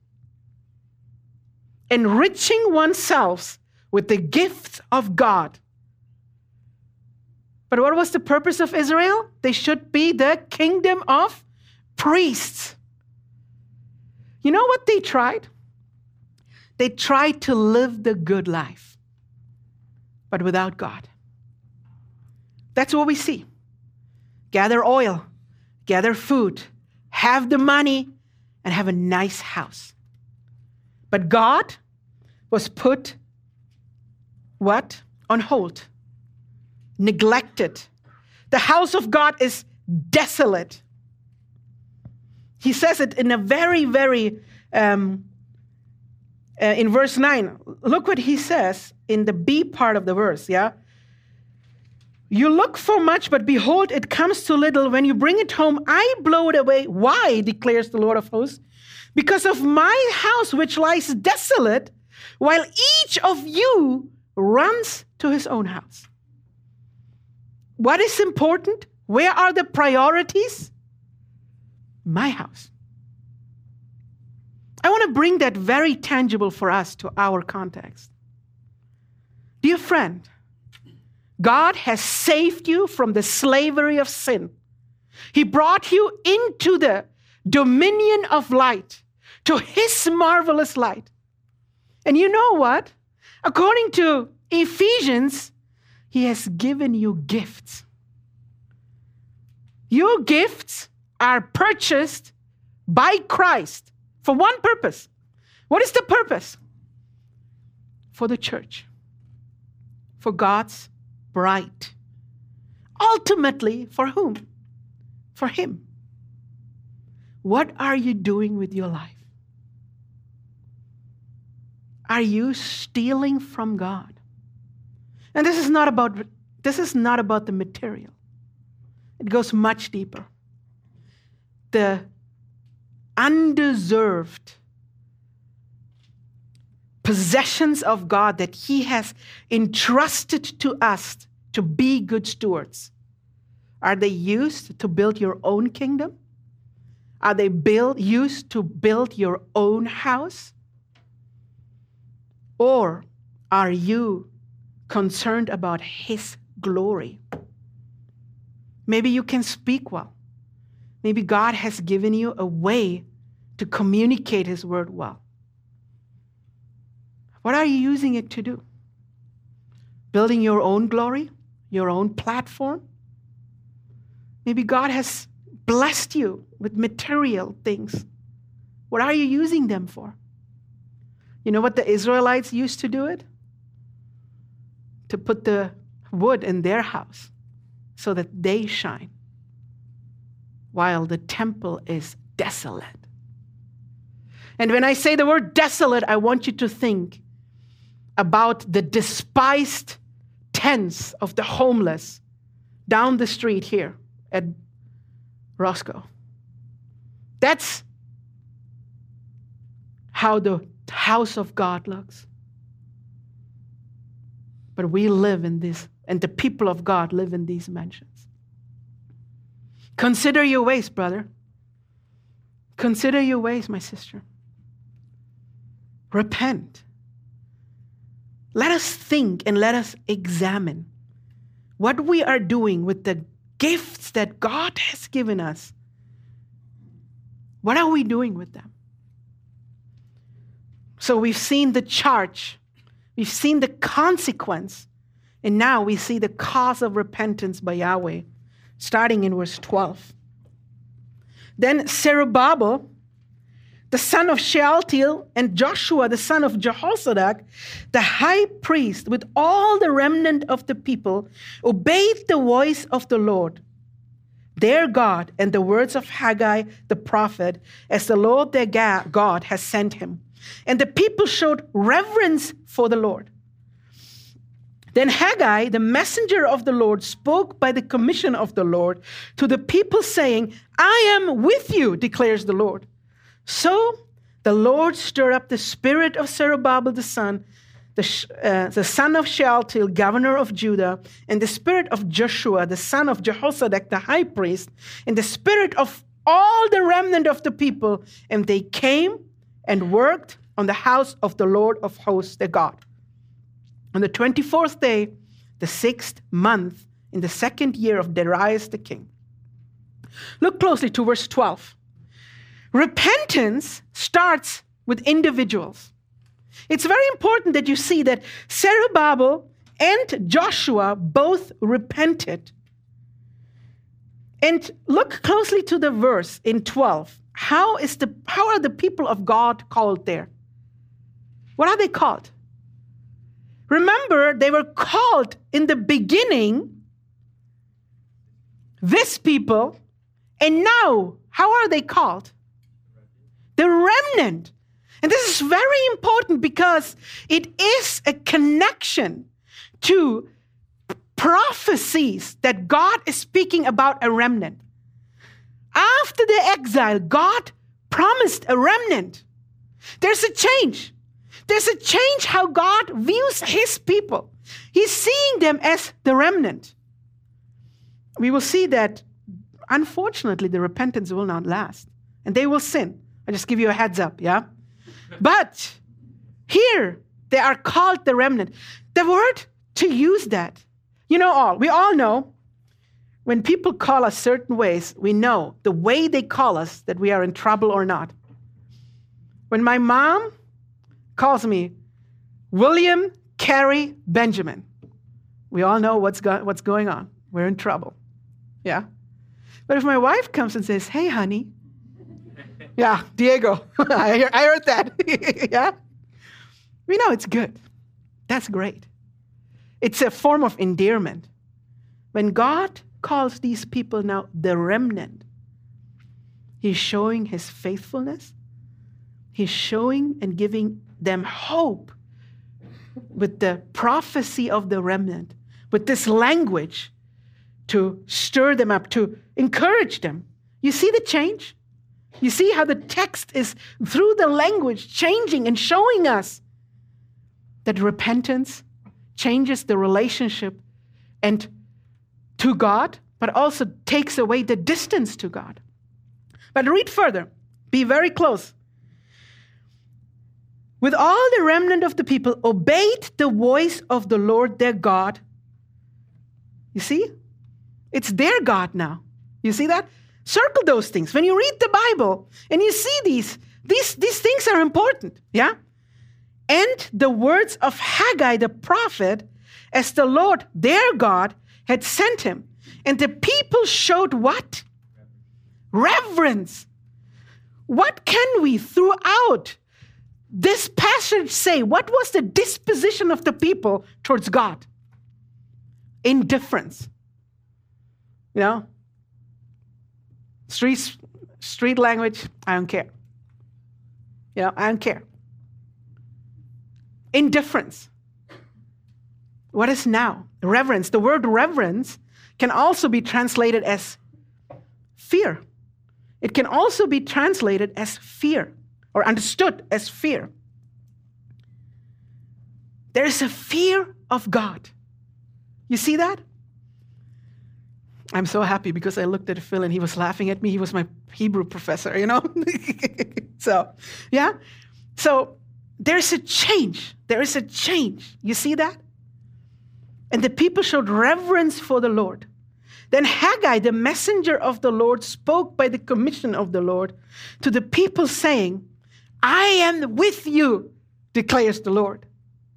Enriching oneself with the gifts of God. But what was the purpose of Israel? They should be the kingdom of priests. You know what they tried? They tried to live the good life, but without God. That's what we see. Gather oil, gather food, have the money, and have a nice house. But God was put, what? On hold. Neglected. The house of God is desolate. He says it in a very, very, in verse 9. Look what he says in the B part of the verse, yeah? You look for much, but behold, it comes to little. When you bring it home, I blow it away. Why, declares the Lord of hosts? Because of my house which lies desolate, while each of you runs to his own house. What is important? Where are the priorities? My house. I want to bring that very tangible for us to our context. Dear friend, God has saved you from the slavery of sin. He brought you into the dominion of light, to his marvelous light. And you know what? According to Ephesians, he has given you gifts. Your gifts are purchased by Christ for one purpose. What is the purpose? For the church. For God's bride. Ultimately, for whom? For him. What are you doing with your life? Are you stealing from God? And this is not about the material. It goes much deeper. The undeserved possessions of God that he has entrusted to us to be good stewards. Are they used to build your own kingdom? Are they used to build your own house? Or are you concerned about his glory? Maybe you can speak well. Maybe God has given you a way to communicate his word well. What are you using it to do? Building your own glory? Your own platform? Maybe God has blessed you with material things. What are you using them for? You know what the Israelites used to do it? To put the wood in their house so that they shine, while the temple is desolate. And when I say the word desolate, I want you to think about the despised tents of the homeless down the street here at Roscoe. That's how the house of God looks. But we live in this, and the people of God live in these mansions. Consider your ways, brother. Consider your ways, my sister. Repent. Let us think and let us examine what we are doing with the gifts that God has given us. What are we doing with them? So we've seen the charge. We've seen the consequence. And now we see the cause of repentance by Yahweh, starting in verse 12. Then Zerubbabel, the son of Shealtiel, and Joshua, the son of Jehozadak, the high priest, with all the remnant of the people, obeyed the voice of the Lord, their God, and the words of Haggai the prophet, as the Lord their God has sent him. And the people showed reverence for the Lord. Then Haggai, the messenger of the Lord, spoke by the commission of the Lord to the people, saying, I am with you, declares the Lord. So the Lord stirred up the spirit of Zerubbabel the son of Shealtiel, governor of Judah, and the spirit of Joshua, the son of Jehozadak, the high priest, and the spirit of all the remnant of the people. And they came and worked on the house of the Lord of hosts, their God. On the 24th day, the 6th month, in the 2nd year of Darius the king. Look closely to verse 12. Repentance starts with individuals. It's very important that you see that Zerubbabel and Joshua both repented. And look closely to the verse in 12. How are the people of God called there? What are they called? Remember, they were called in the beginning, this people, and now, how are they called? The remnant. And this is very important because it is a connection to prophecies that God is speaking about a remnant. After the exile, God promised a remnant. There's a change. There's a change how God views his people. He's seeing them as the remnant. We will see that, unfortunately, the repentance will not last. And they will sin. I just give you a heads up, yeah? But here, they are called the remnant. The word to use that, we all know, when people call us certain ways, we know the way they call us that we are in trouble or not. When my mom calls me William Carey Benjamin, we all know what's going on. We're in trouble. Yeah? But if my wife comes and says, hey, honey, yeah, Diego, I heard that. Yeah? We know it's good. That's great. It's a form of endearment. When God calls these people now the remnant, he's showing his faithfulness. He's showing and giving them hope with the prophecy of the remnant, with this language to stir them up, to encourage them. You see the change? You see how the text is, through the language, changing and showing us that repentance changes the relationship and to God, but also takes away the distance to God. But read further. Be very close. With all the remnant of the people obeyed the voice of the Lord their God. You see? It's their God now. You see that? Circle those things. When you read the Bible and you see these things are important. Yeah? And the words of Haggai the prophet, as the Lord their God had sent him. And the people showed what? Reverence. What can we throughout this passage say? What was the disposition of the people towards God? Indifference. Street language, I don't care. I don't care. Indifference. What is now? Reverence. The word reverence can also be translated as fear. It can also be translated as fear or understood as fear. There is a fear of God. You see that? I'm so happy because I looked at Phil and he was laughing at me. He was my Hebrew professor, So, yeah. So there's a change. There is a change. You see that? And the people showed reverence for the Lord. Then Haggai, the messenger of the Lord, spoke by the commission of the Lord to the people saying, I am with you, declares the Lord.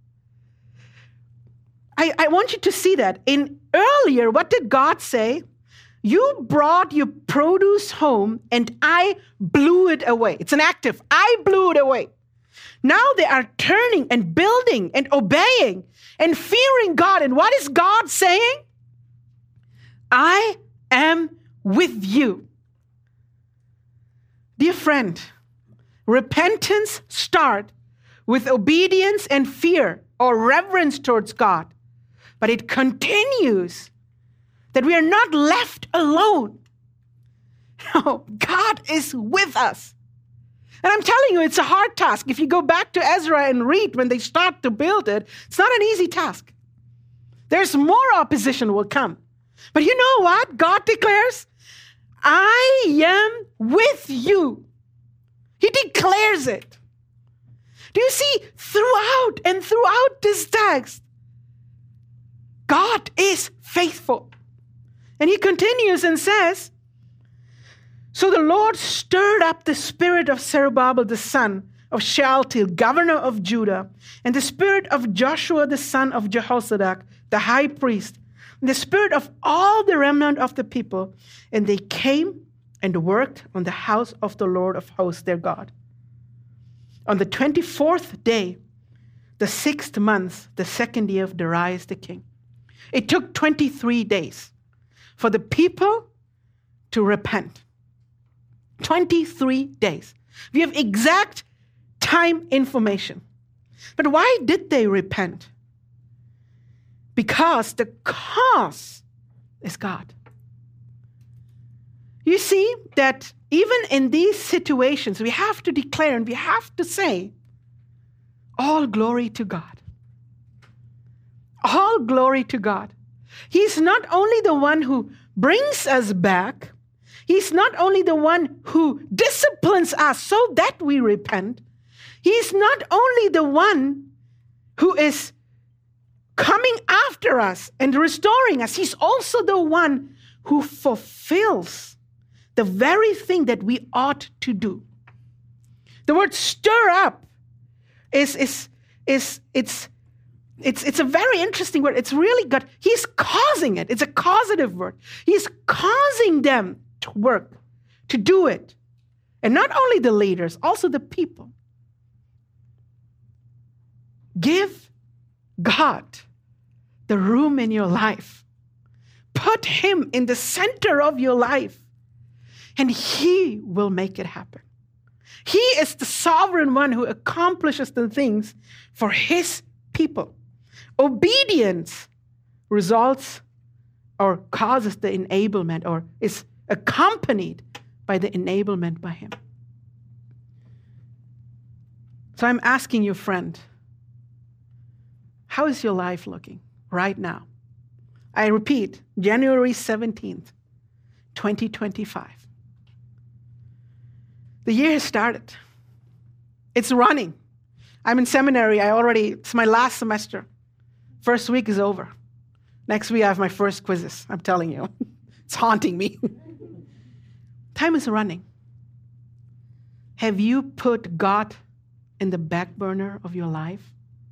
I want you to see that. Earlier, what did God say? You brought your produce home and I blew it away. It's an active. I blew it away. Now they are turning and building and obeying and fearing God. And what is God saying? I am with you. Dear friend, repentance starts with obedience and fear or reverence towards God. But it continues that we are not left alone. No, God is with us. And I'm telling you, it's a hard task. If you go back to Ezra and read when they start to build it, it's not an easy task. There's more opposition will come. But you know what? God declares, I am with you. He declares it. Do you see, throughout this text, God is faithful. And he continues and says, so the Lord stirred up the spirit of Zerubbabel, the son of Shealtiel, governor of Judah, and the spirit of Joshua, the son of Jehozadak, the high priest, and the spirit of all the remnant of the people. And they came and worked on the house of the Lord of hosts, their God. On the 24th day, the 6th month, the 2nd year of Darius the king. It took 23 days for the people to repent. 23 days. We have exact time information. But why did they repent? Because the cause is God. You see that even in these situations, we have to declare and we have to say, all glory to God. All glory to God. He's not only the one who brings us back, He's not only the one who disciplines us so that we repent. He's not only the one who is coming after us and restoring us. He's also the one who fulfills the very thing that we ought to do. The word stir up it's a very interesting word. It's really good. He's causing it. It's a causative word. He's causing them to work, to do it. And not only the leaders, also the people. Give God the room in your life. Put Him in the center of your life, and He will make it happen. He is the sovereign one who accomplishes the things for His people. Obedience results or causes the enablement or is accompanied by the enablement by Him. So I'm asking you, friend, how is your life looking right now? I repeat, January 17th, 2025. The year has started. It's running. I'm in seminary. It's my last semester. First week is over. Next week I have my first quizzes. I'm telling you. It's haunting me. Time is running. Have you put God in the back burner of your life?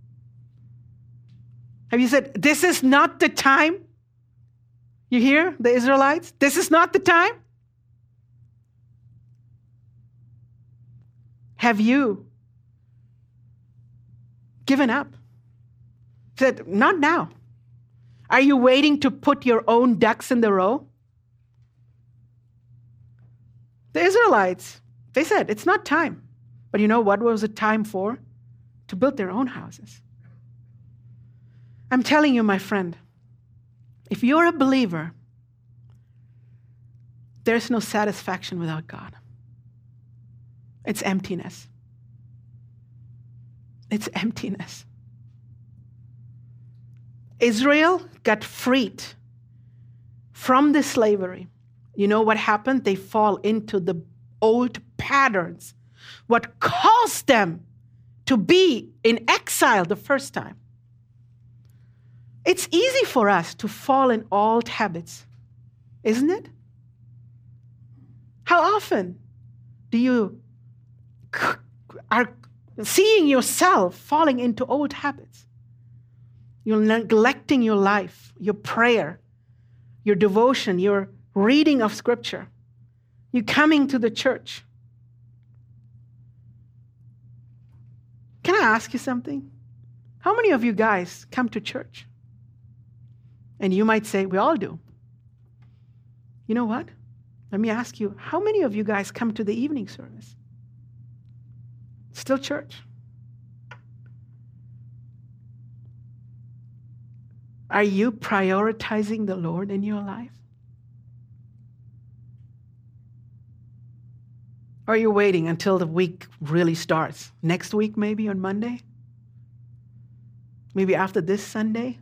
Have you said, this is not the time? You hear the Israelites? This is not the time? Have you given up? Said, not now. Are you waiting to put your own ducks in the row? The Israelites, they said, it's not time. But you know what was it time for? To build their own houses. I'm telling you, my friend, if you're a believer, there's no satisfaction without God. It's emptiness. It's emptiness. Israel got freed from the slavery. You know what happened? They fall into the old patterns. What caused them to be in exile the first time? It's easy for us to fall in old habits, isn't it? How often do you are seeing yourself falling into old habits? You're neglecting your life, your prayer, your devotion, your reading of Scripture. You're coming to the church. Can I ask you something? How many of you guys come to church? And you might say, we all do. You know what? Let me ask you, how many of you guys come to the evening service? Still church. Are you prioritizing the Lord in your life? Or are you waiting until the week really starts? Next week, maybe on Monday? Maybe after this Sunday?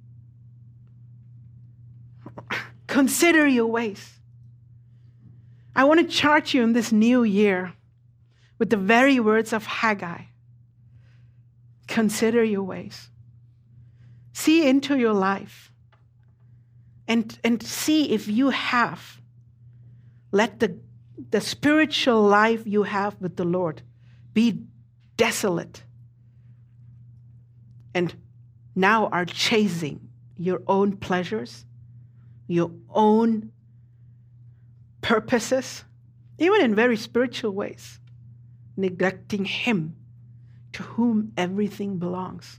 Consider your ways. I want to charge you in this new year with the very words of Haggai. Consider your ways. See into your life. and see if you have. Let the spiritual life you have with the Lord be desolate and now are chasing your own pleasures, your own purposes, even in very spiritual ways, neglecting Him to whom everything belongs.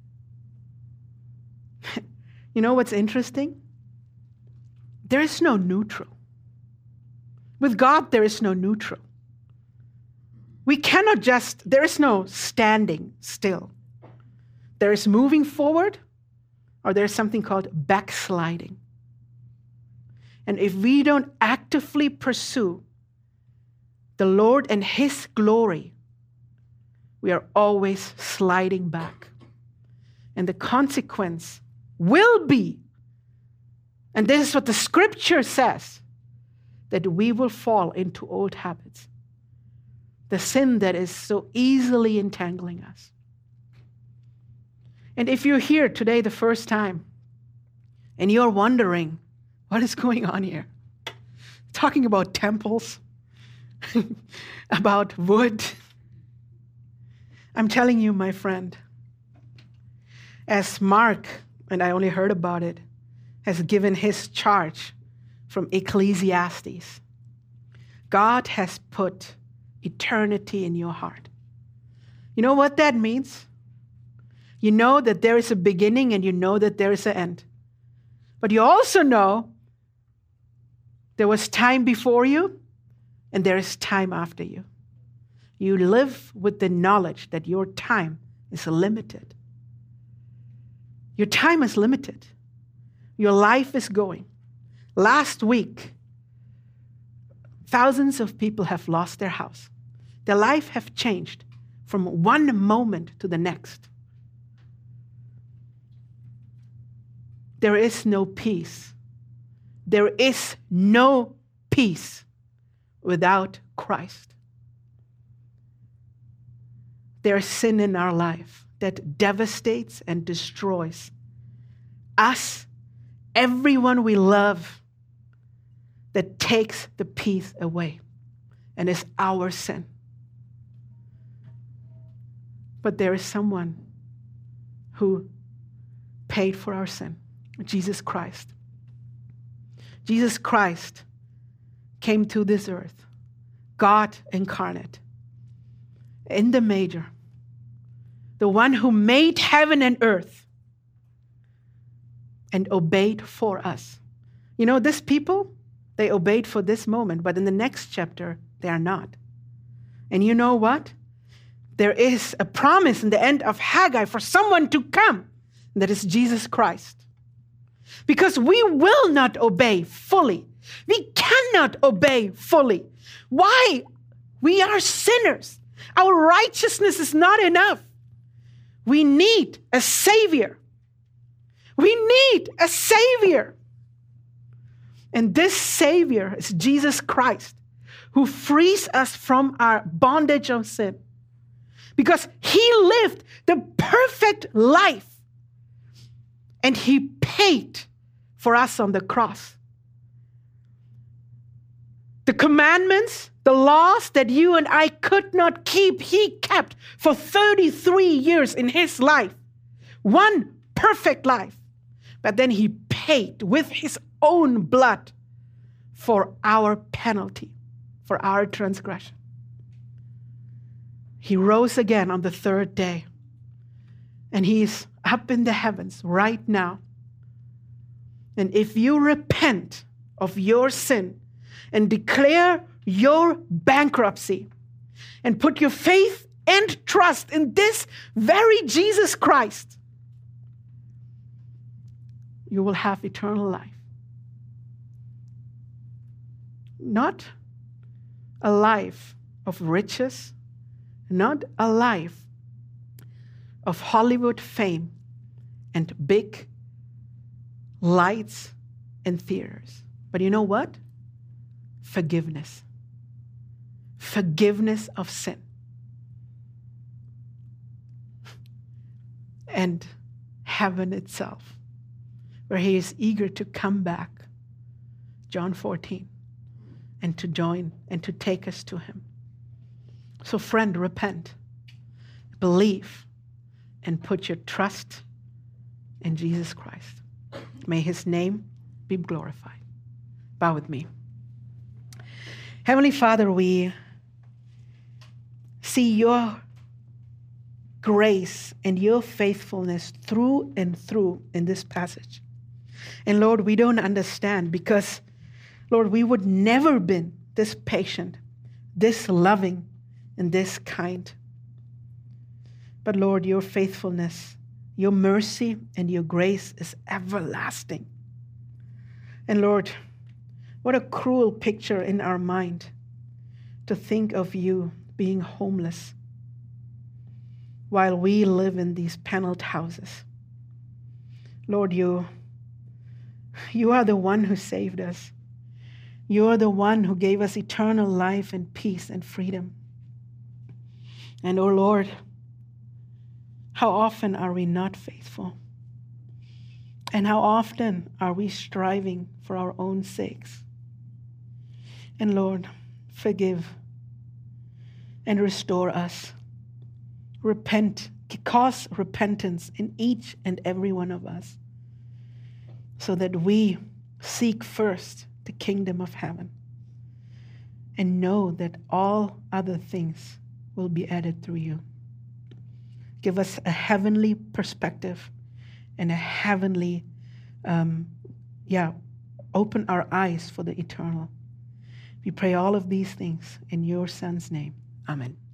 You know what's interesting? There is no neutral. With God, there is no neutral. We cannot there is no standing still. There is moving forward, or there is something called backsliding. And if we don't actively pursue the Lord and His glory, we are always sliding back. And the consequence will be, and this is what the scripture says, that we will fall into old habits. The sin that is so easily entangling us. And if you're here today the first time, and you're wondering, what is going on here? Talking about temples, about wood. I'm telling you, my friend, as Mark, and I only heard about it, has given his charge from Ecclesiastes, God has put eternity in your heart. You know what that means? You know that there is a beginning and you know that there is an end. But you also know there was time before you and there is time after you. You live with the knowledge that your time is limited. Your time is limited. Your life is going. Last week, thousands of people have lost their house. Their life have changed from one moment to the next. There is no peace. There is no peace without Christ. There is sin in our life that devastates and destroys us, everyone we love, that takes the peace away, and is our sin. But there is someone who paid for our sin, Jesus Christ. Jesus Christ came to this earth, God incarnate, in the manger, the one who made heaven and earth and obeyed for us. You know, these people, they obeyed for this moment, but in the next chapter, they are not. And you know what? There is a promise in the end of Haggai for someone to come, and that is Jesus Christ. Because we will not obey fully. We cannot obey fully. Why? We are sinners. Our righteousness is not enough. We need a Savior. We need a Savior. And this Savior is Jesus Christ, who frees us from our bondage of sin. Because He lived the perfect life. And He paid for us on the cross. The commandments, the laws that you and I could not keep, He kept for 33 years in His life. One perfect life. But then He paid with His own blood for our penalty, for our transgression. He rose again on the third day. And He is up in the heavens right now. And if you repent of your sin and declare your bankruptcy and put your faith and trust in this very Jesus Christ, you will have eternal life. Not a life of riches, not a life of Hollywood fame and big lights and theaters. But you know what? Forgiveness. Forgiveness of sin. And heaven itself. where he is eager to come back, John 14, and to join and to take us to him. So friend, repent, believe, and put your trust in Jesus Christ. May his name be glorified. Bow with me. Heavenly Father, we see your grace and your faithfulness through and through in this passage. And Lord, we don't understand because, Lord, we would never been this patient, this loving, and this kind. But Lord, your faithfulness, your mercy, and your grace is everlasting. And Lord, what a cruel picture in our mind to think of you being homeless while we live in these paneled houses. Lord, you are the one who saved us. You are the one who gave us eternal life and peace and freedom. And oh Lord, how often are we not faithful? And how often are we striving for our own sakes? And Lord, forgive and restore us. Repent, cause repentance in each and every one of us, so that we seek first the kingdom of heaven and know that all other things will be added through you. Give us a heavenly perspective and a heavenly, open our eyes for the eternal. We pray all of these things in your Son's name. Amen.